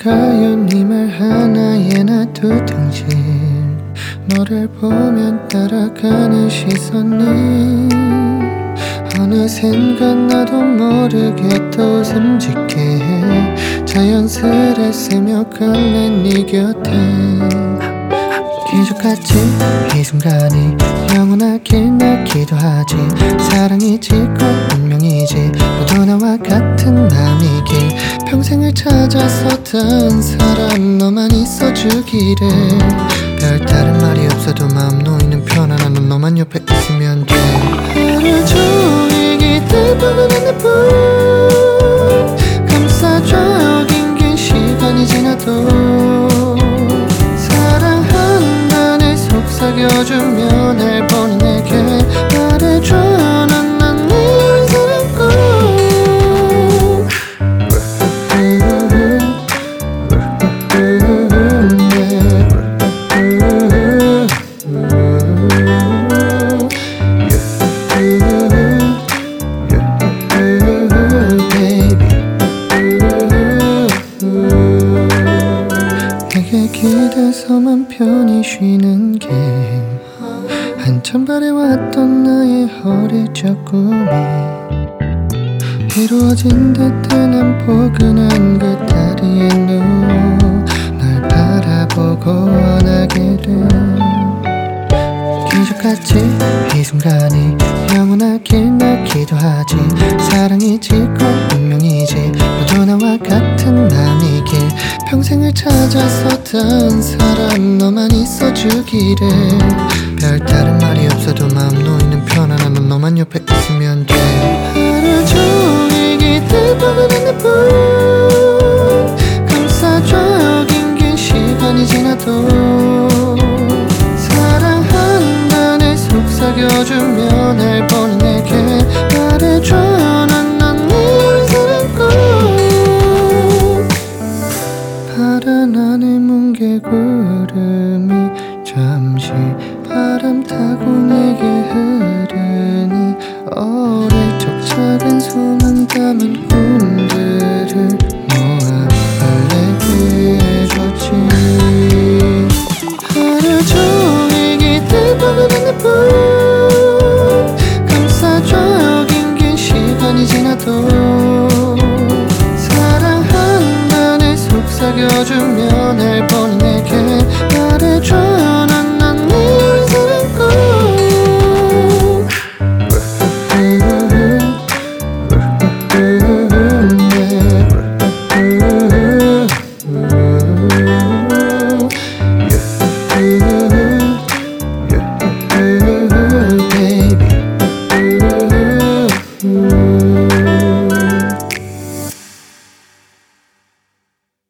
뭘까요 네 말 하나에 놔두든지 너를 보면 따라가는 시선이 어느샌가 나도 모르게 또 숨짓게 해 자연스레 스며갈래 네 곁에 기적같이 이 순간이 영원하길 날 기도하지 사랑이지 꼭 운명이지 모두 나와 같은 마음이길 평생을 찾았었던 사람 너만 있어주기를 별다른 말이 없어도 마음 놓이는 편안한 넌 너만 옆에 있으면 돼 하루 종일 기댈 뻔한 내뿐 감싸줘 긴 긴 시간이 지나도 사랑한다네 속삭여주며 날 보는 내게 말해줘 넌 내 사랑꾼 내게 기대서만 편히 쉬는 게 한참 바래왔던 나의 어리적 꿈이 이루어진 듯해 난 포근한 그 다리에 누워 널 바라보고 원하게 돼 기적같이 이 순간이 영원하길 날 기도하지 사랑이지 꼭 운명이지 모두 나와 같은 마음이길 평생을 찾았었던 사람 너만 있어주기를 별다른 말이 없어도 마음 놓이는 편안한 넌 너만 옆에 있으면 돼 하루 종일 기댈 뻔한 내뿐 감싸줘 긴 긴 시간이 지나도 사랑한다네 속삭여주며 날 보는 내게 말해줘 넌 내 사랑꾼 파란 하늘 뭉게구름이 잠시 바람 타고 내게 흐르니 어릴 적 작은 소망 담은 꿈들을